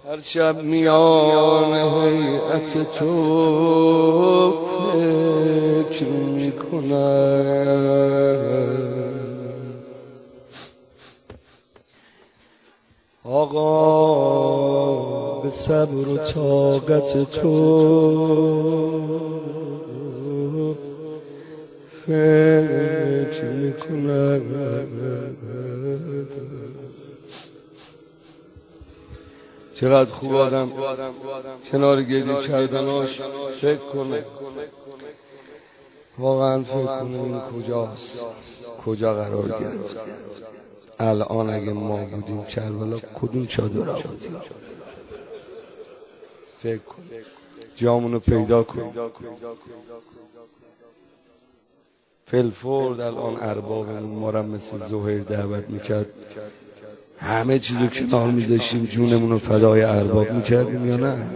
هر شب میان هیئت تو فکر میکنم آقا به صبر و طاقت تو فکر میکنم چقدر خوب آدم کنار گریه کردناش فکر کنه، واقعا فکر کنه این کجاست، کجا قرار گرفت. الان اگه ما بودیم کربلا کدوم چادر آوردیم؟ فکر کن، جامونو پیدا کن. فلفورد الان اربابمون ما را مثل زهیر دعوت میکرد، همه چیزو کنار میذاشیم جونمونو فدای ارباب میکردیم یا نه؟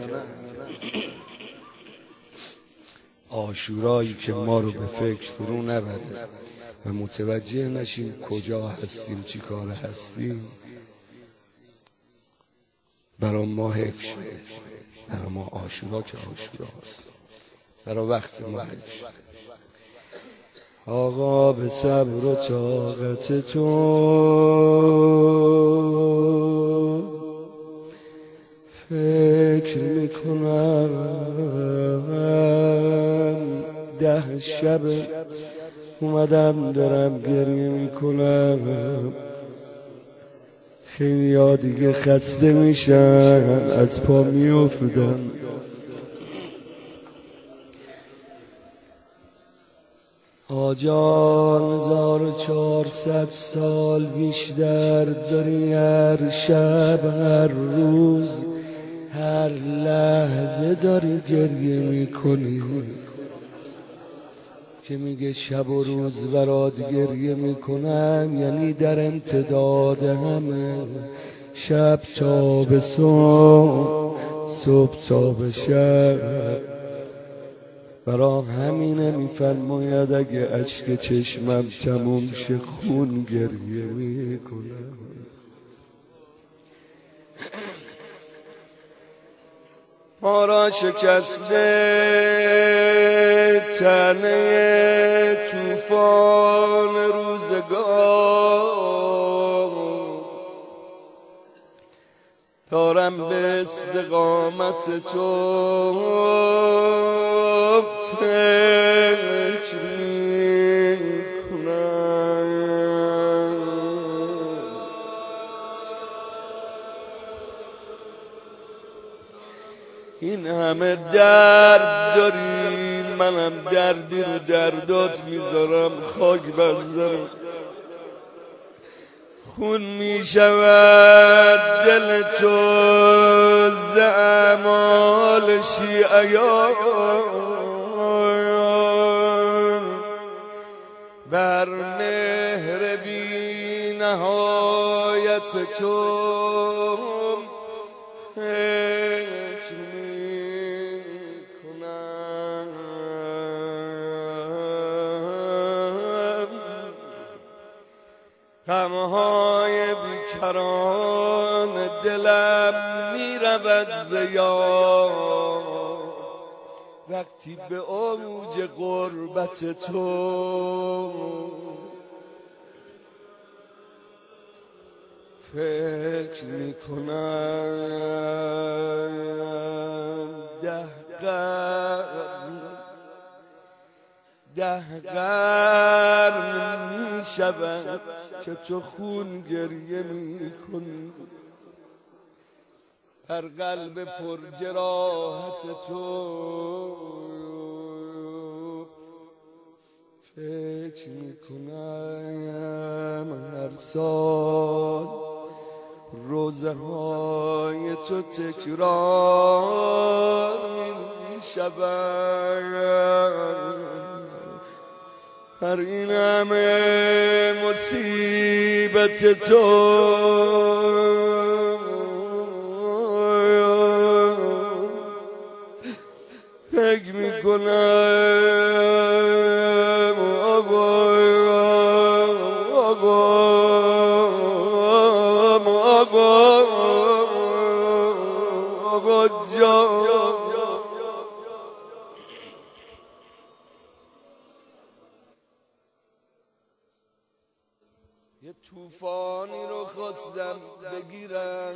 عاشورایی که ما رو به فکر فرو نبره و متوجه نشیم کجا هستیم، چی کار هستیم، برای ما حیف شد. برای ما عاشورا که عاشوراست، برای وقت ما حیف شد. آقا به صبر و طاقت تو فکر میکنم، 10 شب اومدم دارم گریه میکنم. خیلی ها دیگه خسته میشن، از پا میافتم. آجان 1400 سال بیشتر داری، هر شب هر روز هر لحظه داری گریه میکنی که میگه شب و روز برات گریه میکنم، یعنی در امتداد همه شب تا به صبح، صبح تا به شب. برا همینه میفرماید اگه اشک چشمم تموم شه خون گریه میکنم. ما را شکسته تنه طوفان روزگار، دارم به استقامت تو فکر میکنم. این همه درد داری، منم دردی رو دردات میذارم، خاک بزنم. خون میشود دل تو ز اعمال شیعیان، بر مهر بی نهایت تو فکر میکنم. غمهای بیکران دلم میرود ز یاد، وقتی به اوج غربت تو فکر میکنم. 10 قرن میشود که تو خون گریه میکنی، بر قلب پر جراحت تو فکر میکنم. هر سال روزه های تو تکرار میشود، هر این همه مصیبت تو فکر میکنم. آقا یه طوفانی رو خواستم بگیرم،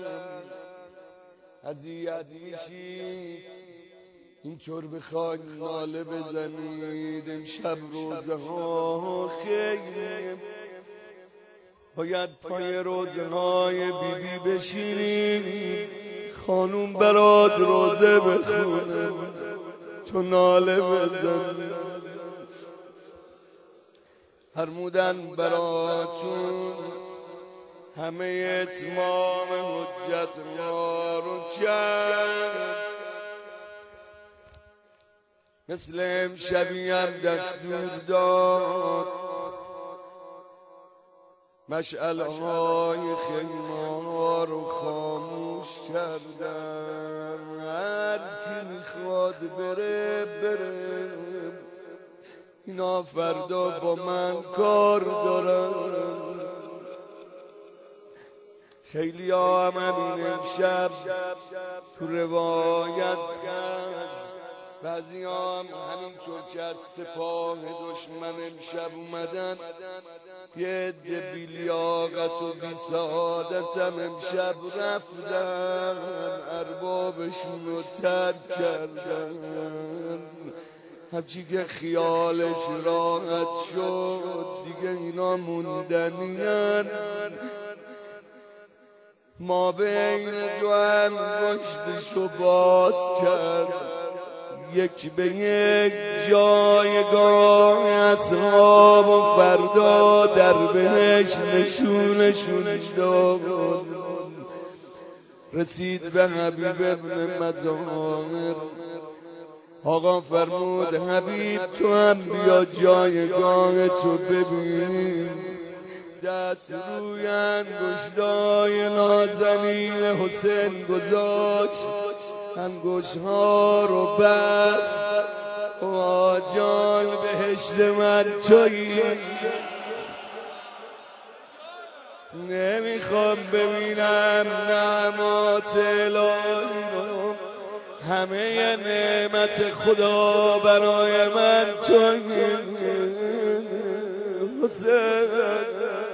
اذیت میشید اینطور بخواید ناله بزنید. امشب روزه ها خیلی باید پای روزه های بیبی بشینید، خانوم برات روزه بخونه تو ناله بزن. فرمودن براتون همه اتمام حجت ما رو کرد، مثل امشبی هم دستور داد مشعلهای خیمه رو خاموش کردن. هر کی میخواد بره بره، اینا فردا با من کار دارن. خیلی ها هم همین امشب تو روایت هست، بعضی ها هم همینطور که از سپاه دشمن امشب اومدن، یه عده بیلیاقت و بی سعادت هم امشب رفتن، اربابشون رو ترک کردن. هرچی که خیالش راحت شد دیگه اینا موندنین. ما بین دو انگشتشو باز کرد، یک به یک جایگاه اصحاب و فردا در بهشت نشونشون داد. رسید به حبیب ابن مظاهر، آقا فرمود حبیب تو هم بیا جایگاه تو ببین. دست روی انگشتای نازنین حسین گذاشت، انگشت‌ها رو بست. آجان بهشت من تویی، نمیخوام ببینم نعمات الهی رو، همه نعمت خدا برای من تویی حسین.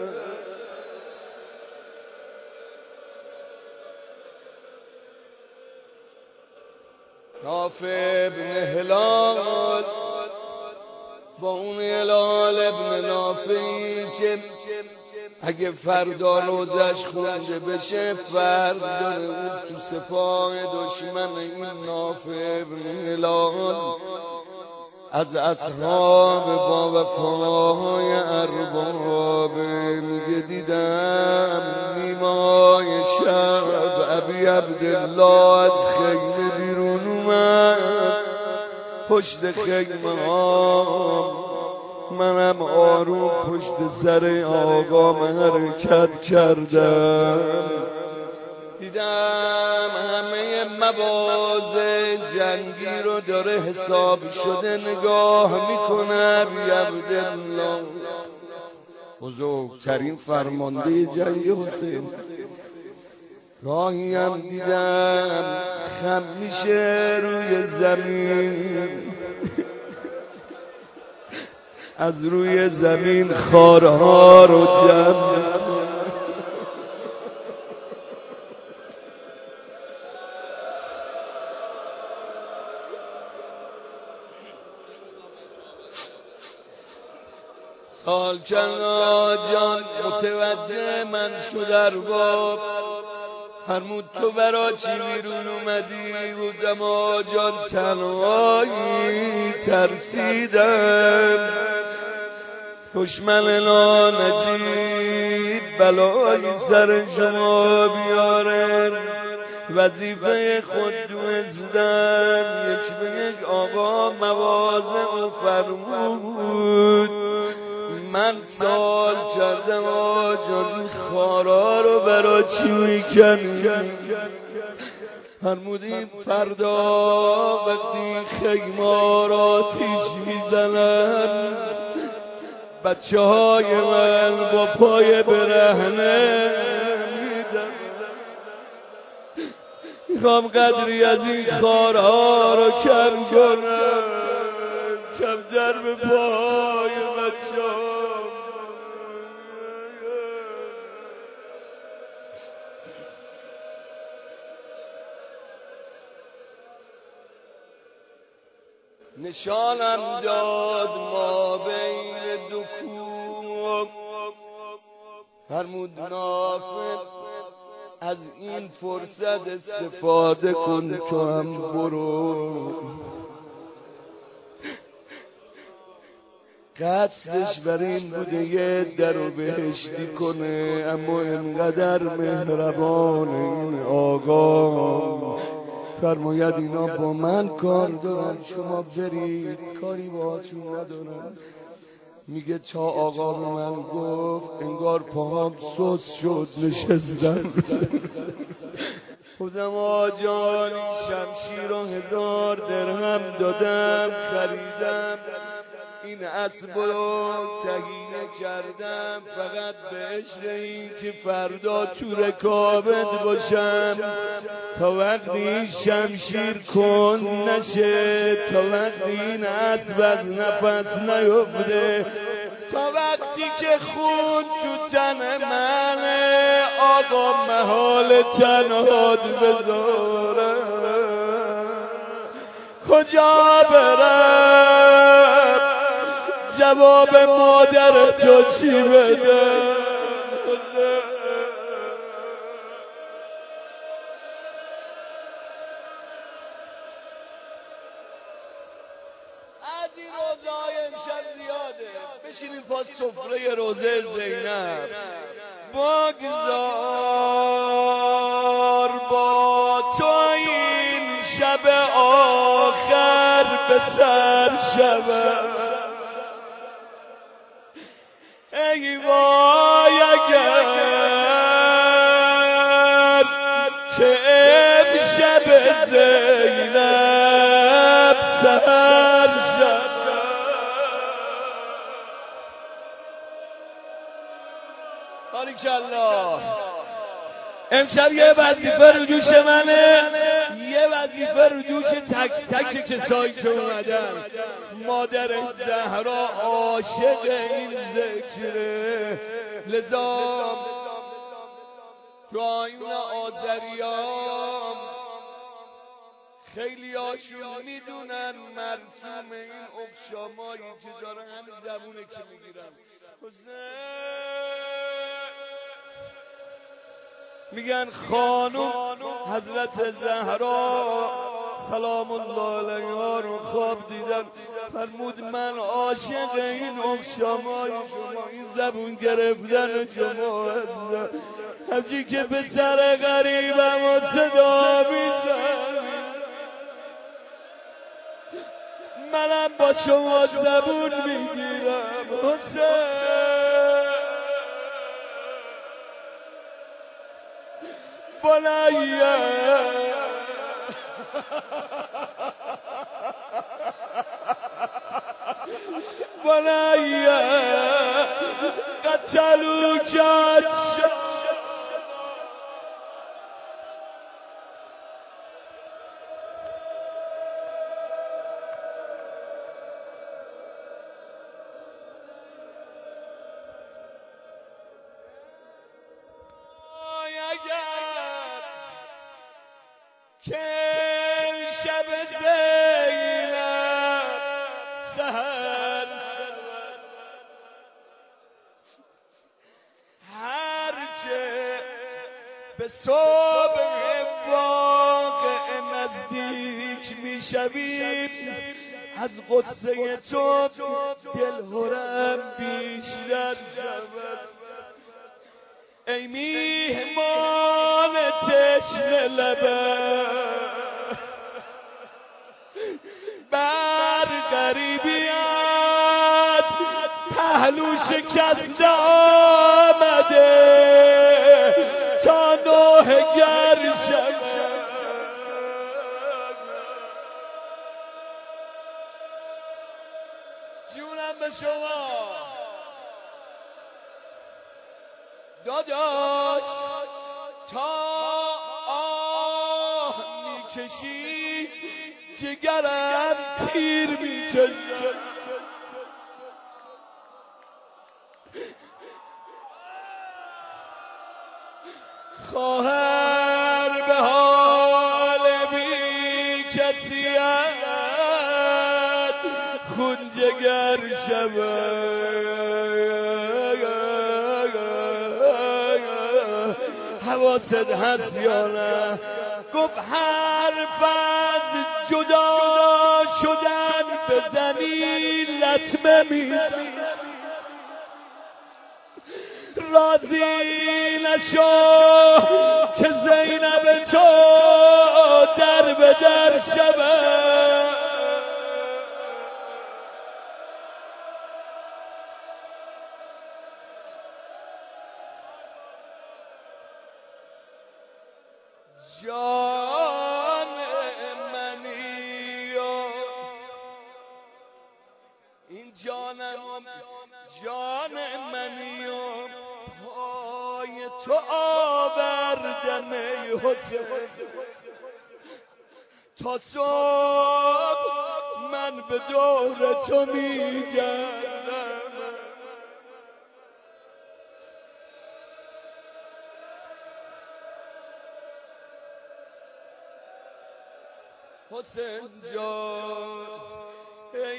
نافع ابن هلال با اون هلال ابن نافعی که اگه فردا روزش خونده بشه فرد داره، اون تو سپاه دشمن. این نافع ابن هلال از اصحاب با وفاهای ارباب میگه دیدم نیمای شب ابی عبدالله از خیمه بیرون اومد. پشت خیمه ها منم آروم پشت سر آقام حرکت کردم. دیدم همه مواضع جنگی رو داره حساب شده نگاه میکنه ابی عبدالله، بزرگترین فرمانده جنگ حسین. راهی هم دیدم خم میشه روی زمین، از روی زمین خارها رو جمع. سال چند آجان متوجه من شد ارباب، فرمود تو برا چی بیرون اومدی؟ بودم آجان تنهایی ترسیدم دشمن ناجیب بلایی سر شما بیاره، وظیفه خود دوزدم یک به یک آقا مواضع فرمود. من سوال کردم آجان خارا رو برا چی میکنی؟ فرمودیم فردا وقتی خیمه را آتیش میزنن بچه های من با پای برهنه میدن. میخوام قدری از این خارها رو کم کنم، کمتر به پای بچه ها. نشانم داد ما بین دو کوه. فرمود نافل از این فرصت استفاده کن، تو هم برو. قصدش بر این بوده یه در و بهشتی کنه، اما انقدر مهربان این آقا فرماید اینا با من کار دارن، شما برید، کاری باهاتون ندارن. میگه تا آقا به من گفت انگار پاهم سوس شد، نشستم. خودم آجان شمشیر رو 1000 درهم دادم، خریدم این اسب رو تهیه کردم فقط به عشق این که فردا تو رکابت باشم، تا وقتی این شمشیر کن نشه، تا وقتی این اسب از نفس نیفته، تا وقتی که خون تو تن منه آقا محال تنهاد بذاره. کجا برم جواب مادر تو چی بده؟ از این روزهای امشب زیاده، بشینید پاس سفره روزه زینب. بگذار با تو این شب آخر به سر شود، ای وای اگر که امشب زینب سر شد. باریکالله. امشب یه وظیفه رو دوش منه، یه وظیفه رو دوش تک تک کسایی که اومدن. مادر زهرا عاشق این ذکره، لذا تو آیون آذریان خیلی هاشون میدونن مرسوم این افشامایی که داره همین زبونه که میگیرن. میگن خانم حضرت زهرا سلام الله علیها رو خواب دیدن، فرمود من عاشق این افشامای شما، این زبون گرفتن شما هستم. همچی که به سر غریبم و صدا میزن، منم با شما زبون میگیرم. حسین بنیه بنیه قتلوک که شب زینب سهر شود، هرچه به صبح واقع نزدیک میشوید از قصه تو دلهرم بیشتر شود. ای میهمان تشنه لبه بر غریبیت پهلو شکسته آمده تا نوحه گر شود. جونم به شما داداش، تا آه میکشی جگرم تیر میکشد. خواهر به حال بی کسیت دگر شود حواست هست یا نه؟ گفت حرفت جدا شدن بزنی لطمه میزنی راضی نشو که زینب تو در به در شود جان منی و این جان منی و پای تو آوردم ای حسین تا صبح من به دور تو میگردم حسین جان ای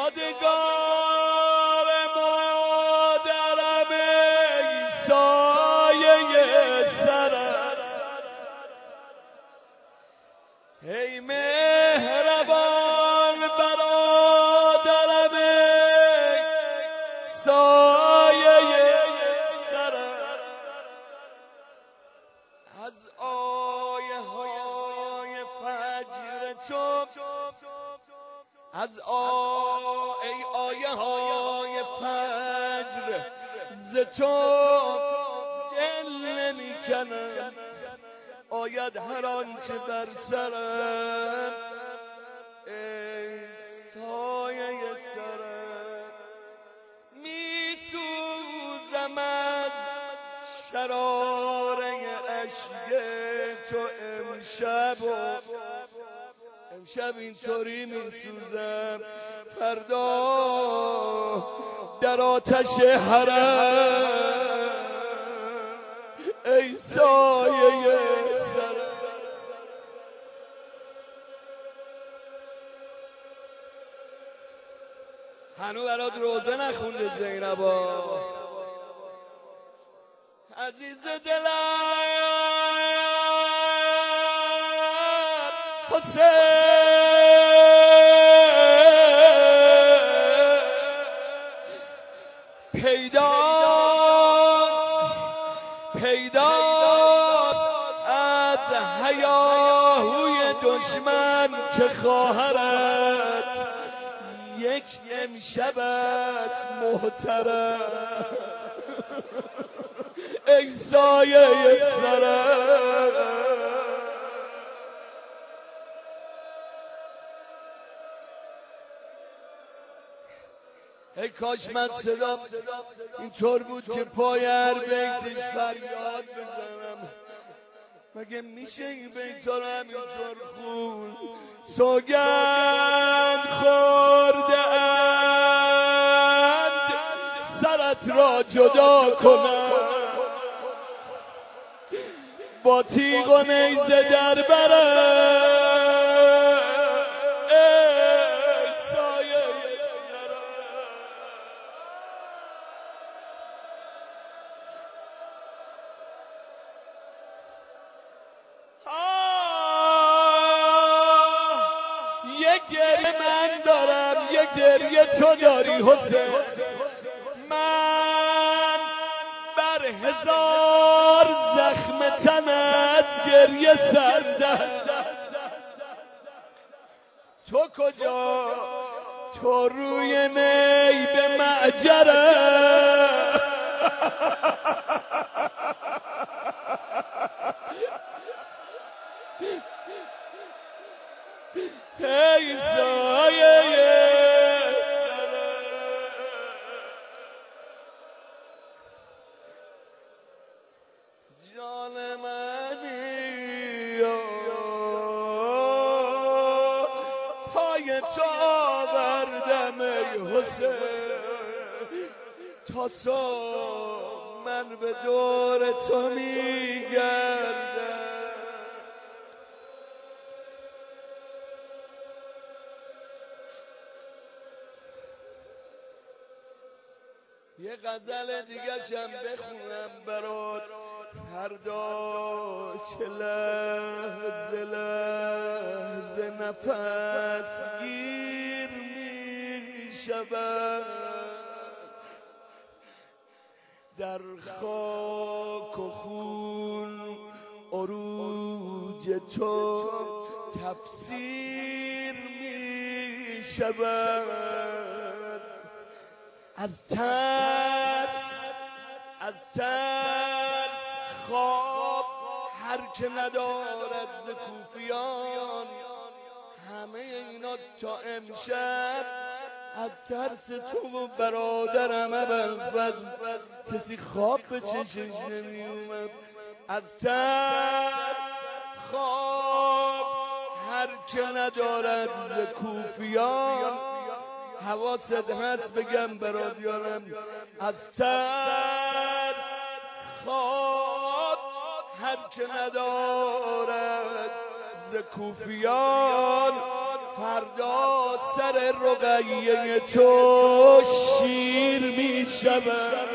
یادگار مادرم ای سایه سرم ای مهربان برادرم ای سایه سرم از آیه های فجر تو از ای آیه های فجر ز تو دل نمی کنم آید هر آنچه بر سرم ای سایه سرم می سوزم از شراره اشک تو امشب اینطوری می سوزم فردا در آتش حرم ای سایه سرم هنو برات روزه نخونده زینبا عزیز دلم حسین پیداست از هیاهوی دشمن که خواهرت یک امشب است محترم ای سایه سرم ای کاش من صدا اینطور بود که پای هر بیتش فریاد بزنم مگه میشه این بیتا رو همینطور خون سوگند خورده اند سرت را جدا کنم با تیغ و نیزه در برم یک گریه من دارم یک گریه تو داری حسین من بر هزار زخم تنت گریه سردم تو کجا تو روی می به معجرم ای سایه جان منی پای تو آوردم ای حسین تا صبح من به دور تو میگردم یه غزل دیگه شم بخونم برات، فردا که لحظه لحظه نفس گیر می شود، در خاک و خون عروج تو تفسیر می شود. از تن خواب هر که ندارد ز کوفیان، همه اینا تا امشب از ترس تو و برادرم ابوالفضل کسی خواب به چشش نمی اومد. از تن خواب هر که ندارد ز کوفیان، حواست هست بگم برادیانم، از تن خواب هر که ندارد ز کوفیان، فردا سر رقیه تو شیر می شود.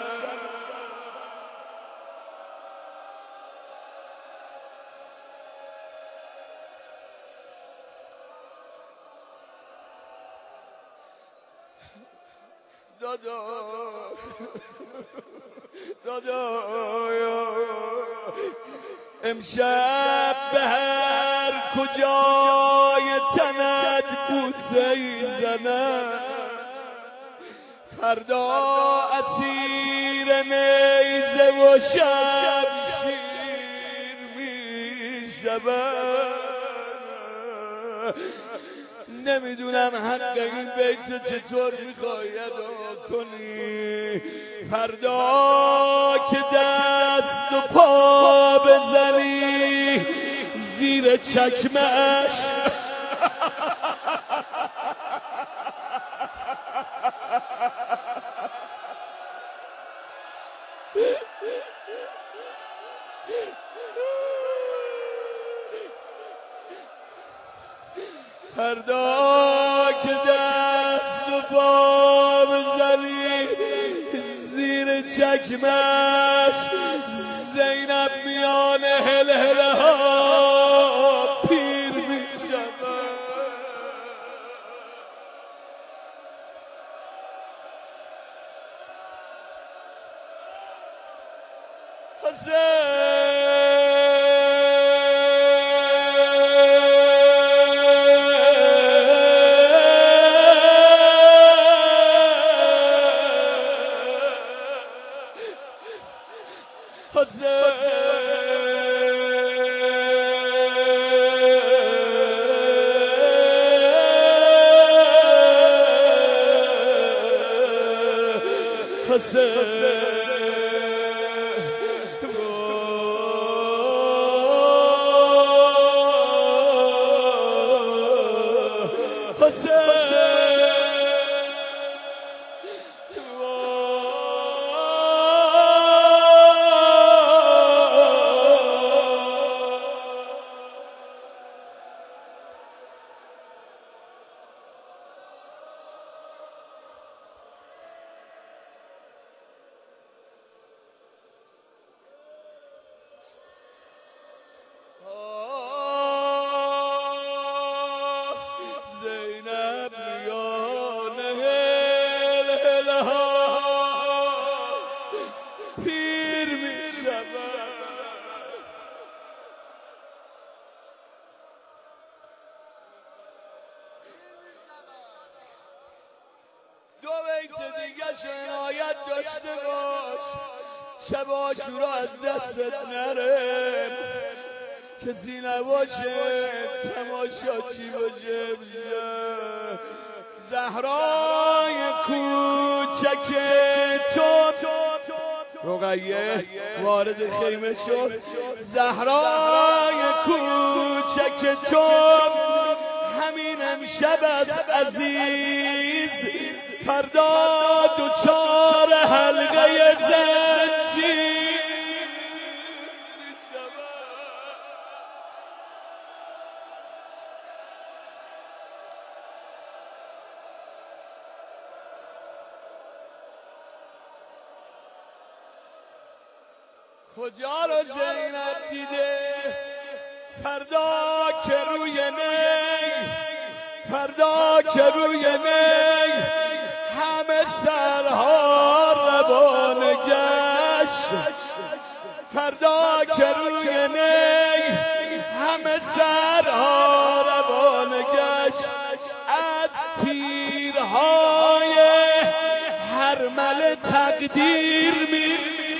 دادا امشب به هر کجای تنت بوسه زنم، فردا اسیر نیزه و شمشیر می شود. نمیدونم حق این بیت چطور میخوای ادا کنی، فردا که دست و پا بزنی زیر چکمش فردا که دست و پا بزنی زیر چکمش، زینب میان هلهله ها پیر می شود. دو بیت دیگه عنایت داشته باش، شب عاشورا از دستت نره، کسی نباشه تماشاچی باشه. زهرای کوچک تو، رقیه وارد خیمه شد، زهرای کوچک تو همین امشب از عزیز، فردا دوچار حلقه زنجیر کجا رو زینب دیده فردا که روی نی، فردا که روی نی همه سرها روان گشت، فردا که روی نی همه سرها روان گشت، از تیرهای هرمل تقدیر می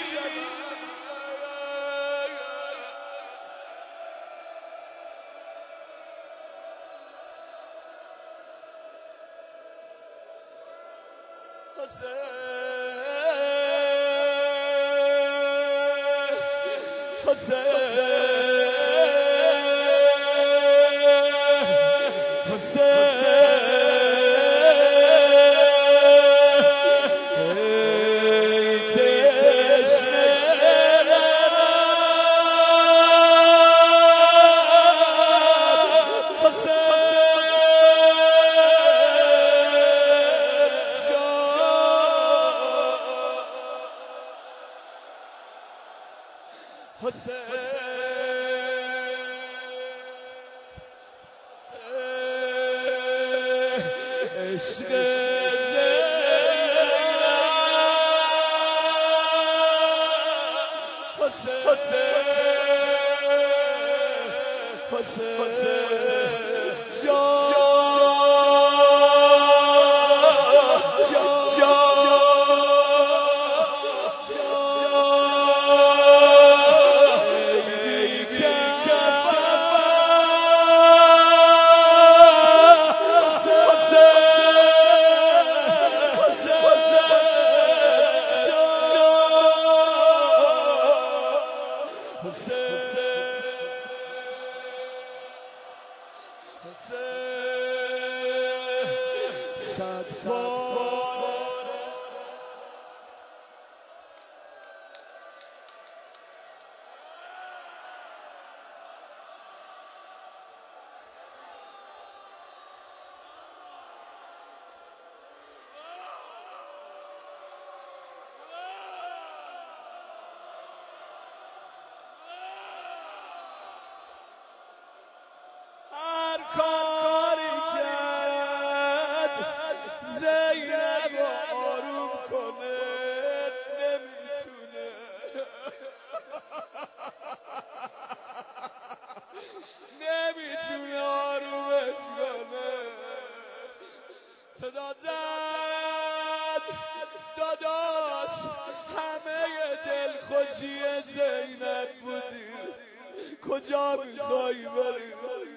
کجا میخوایی بری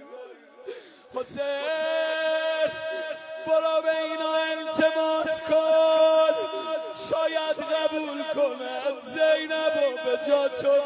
حسین؟ برو به اینا التماس کن شاید قبول کنن زینبو به جا تو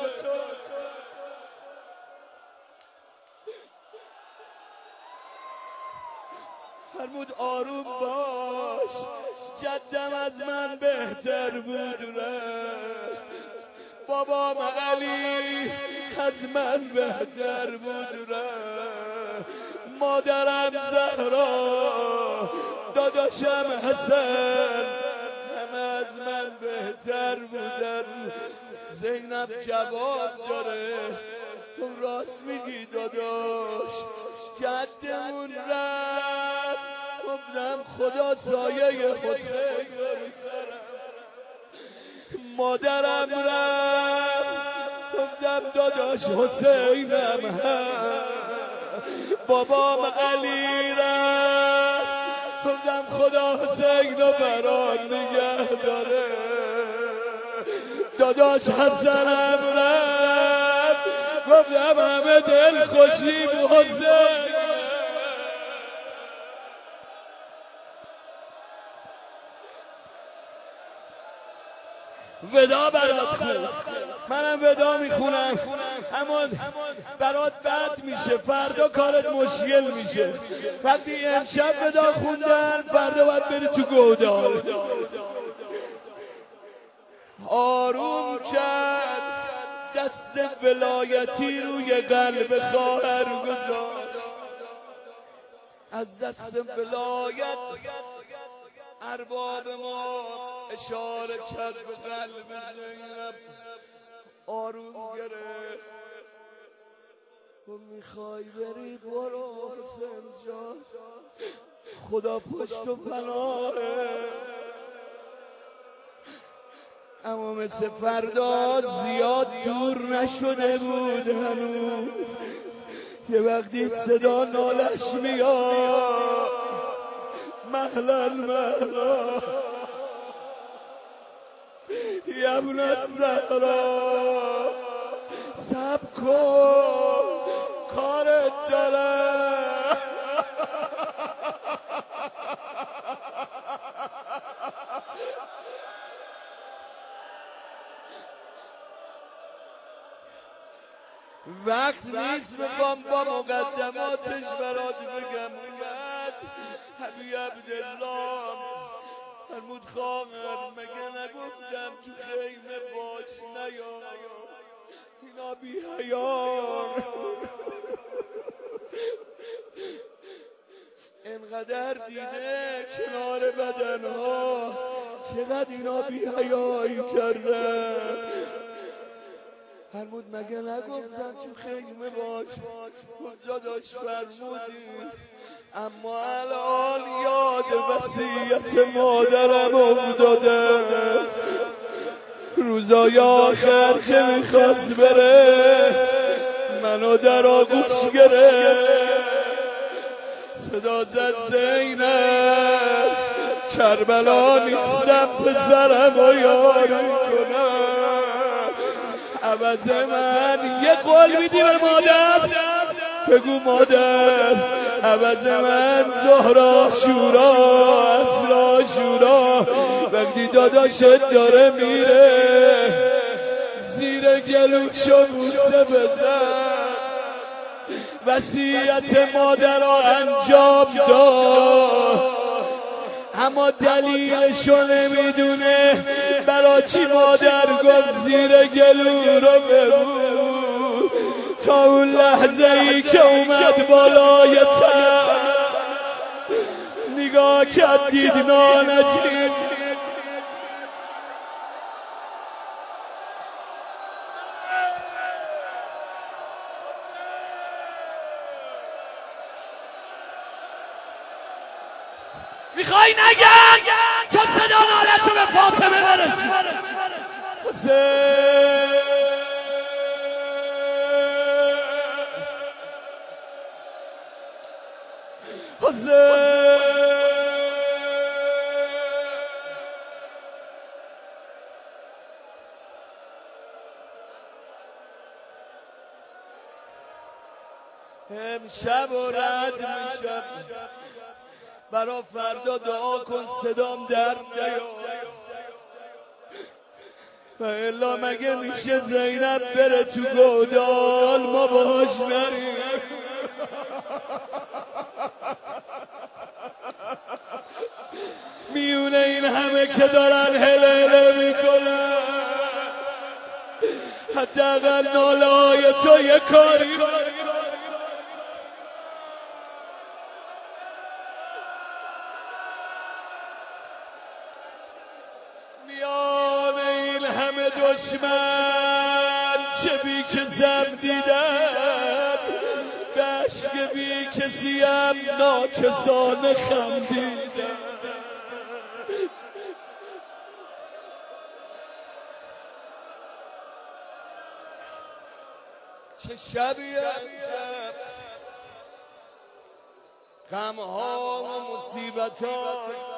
فرمود آروم باش جدم از من بهتر بود رفت، بابام علی از من بهتر بود رفت، مادرم زهرا داداشم حسن همه از من بهتر بودن. زینب جواب داره تو راست میگی داداش، جدمون رفت گفتم خدا سایه حسین مادرم رفت گفتم داداش حسینم هم، بابام علی رفت گفتم خدا حسینو برات نگه داره، داداش حسنم رفت گفتم همه دل خوشی به حسین. ودا برات خون، منم ودا میخونم، اما برات بد میشه، فردا کارت مشکل میشه. وقتی امشب ودا خوندن فردا باید بری تو گودال. آروم کرد دست ولایتی روی قلب خواهر گذاشت، از دست ولایت ارباب ما اشاره کرد به قلب زینب. آروم گرفت. میخوای بری برو حسین جان، خدا پشت و پناهه. اما مثل فردا زیاد دور نشده بود هنوز. یه وقتی صدا نالش میاد مهلا مهلا یبنت زهرا سب کن کارت داره. وقت نیست بخوام با مقدماتش برات بگم. اومد حبیب عبدالله فرمود خواهر مگه نگفتم تو خیمه باش نیا، اینا بی حیان انقدر دیده کنار بدنها، چقدر اینا بی حیایی کردن. فرمود مگه نگفتم تو خیمه باش؟ کجا داشت فرمودی، اما الان یاد وصیت مادرم افتاده. روزای آخر که میخواست بره منو در آغوش گرفت، صدا زد زینب کربلا نیستم پسرم و یاری کنم. عوض من یه قول میدی به مادر، بگو مادر عوض من زهرا شورا اسرا شورا وقتی داداشت داره میره زیر گلوشو بوسه بزن. وصیت مادر را انجام داد اما دلیلشو نمیدونه، برا چی مادر گفت زیر گلو رو ببو. تا اون لحظه ای که اومد بالای تن نگاه کرد دید نانجی میخوای نگن تو صدا نالتو به فاطمه برسی. امشب و رد میشم برا فردا دعا کن صدام در نیاد، و الا مگه میشه زینب بره تو گودال ما باهاش نریم. میونه این همه که دارن هله میکنن حداقل ناله های تو یه کاری میان این همه دشمن چه بی که زم دیدن به عشق بی کسیم ناکسانه خندیدن. چه شبیه شب غمها و مصیبتها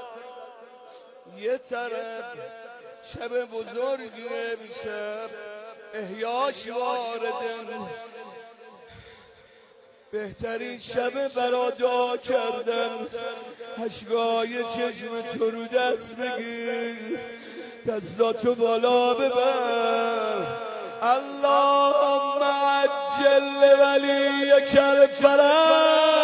یه طرف، شب بزرگیه میشب احیاش وارده، بهترین شب برا دعا کردن. اشکای چشم تو رو دست بگیر، دستاتو بالا ببر. اللهم عجل ولیک الفرج